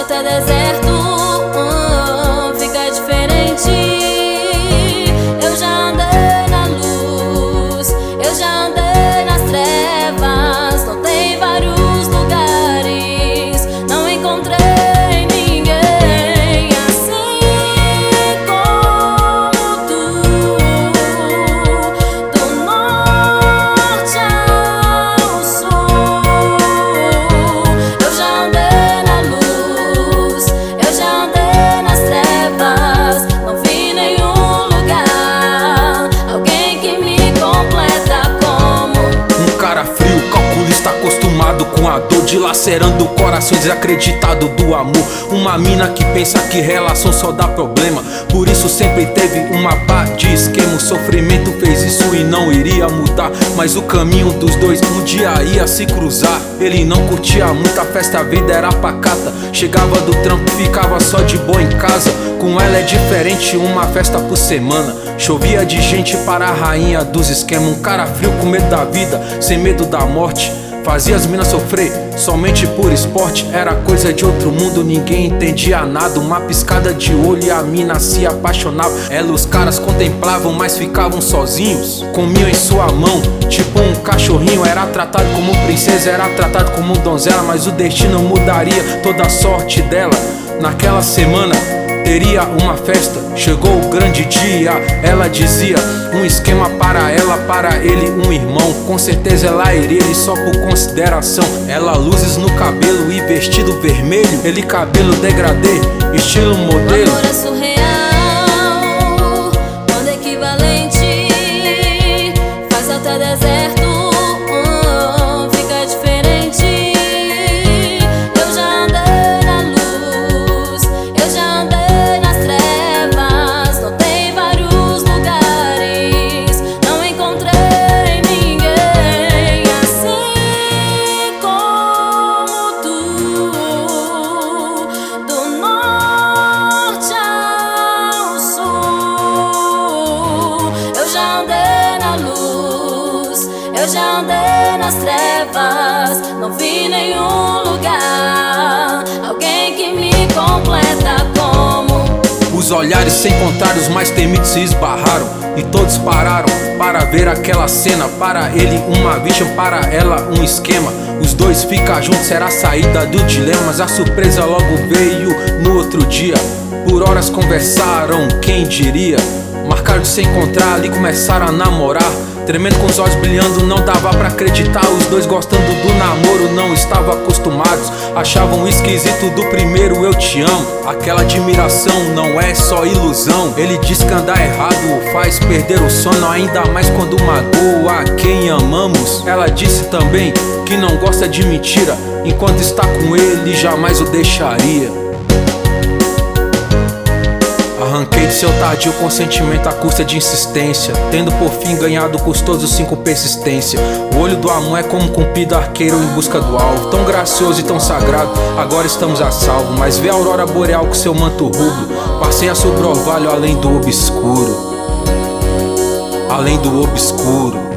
até deserto, fica diferente. Eu já andei na luz, eu já andei nas trevas. Notei vários lugares, não encontrei ninguém assim como tu. Do norte ao sul, eu já andei na luz, eu já andei nas trevas. Não vi nenhum lugar, alguém que me completa como um cara frio, calculista, acostumado com a dor, dilacerando corações, desacreditado do amor. Uma mina que pensa que relação só dá problema, por isso sempre teve uma pá de esquema. O sofrimento fez isso e não iria mudar, mas o caminho dos dois um dia ia se cruzar. Ele não curtia muito a festa, a vida era pacata. Chegava do trampo, ficava só de boa em casa. Com ela é diferente, uma festa por semana. Chovia de gente para a rainha dos esquemas. Um cara frio com medo da vida, sem medo da morte. Fazia as minas sofrer somente por esporte. Era coisa de outro mundo, ninguém entendia nada. Uma piscada de olho e a mina se apaixonava. Ela os caras contemplavam, mas ficavam sozinhos. Comiam em sua mão, tipo um cachorrinho. Era tratado como princesa, era tratado como donzela, mas o destino mudaria toda a sorte dela. Naquela semana teria uma festa, chegou o grande dia. Ela dizia um esquema para ela, para ele um irmão. Com certeza ela iria, ele só por consideração. Ela luzes no cabelo e vestido vermelho, ele cabelo degradê, estilo modelo. o amor é surreal, quando é equivalente, faz até deserto, fica diferente. Eu já andei na luz, eu já andei nas trevas. Notei vários lugares, não encontrei ninguém assim como tu. Do norte ao sul, eu já andei na luz, eu já andei nas trevas. Não vi nenhum lugar, alguém que me completa como Os olhares se encontraram, os mais temidos se esbarraram, e todos pararam para ver aquela cena. Para ele uma virgem, para ela um esquema. Os dois ficam juntos, era a saída do dilema. Mas a surpresa logo veio no outro dia. Por horas conversaram, quem diria? Marcaram de se encontrar, ali começaram a namorar. Tremendo com os olhos brilhando, não dava pra acreditar. Os dois gostando do namoro, não estavam acostumados. Achavam esquisito do primeiro eu te amo. Aquela admiração não é só ilusão. Ele diz que andar errado faz perder o sono, ainda mais quando magoa quem amamos. Ela disse também que não gosta de mentira, enquanto está com ele jamais o deixaria. Arranquei de seu tardio consentimento à custa de insistência, tendo por fim ganhado custoso 5 persistência. O olho do amor é como um cupido arqueiro em busca do alvo, tão gracioso e tão sagrado, agora estamos a salvo. Mas vê a aurora boreal com seu manto rubro, passeia sobre o orvalho além do obscuro, além do obscuro.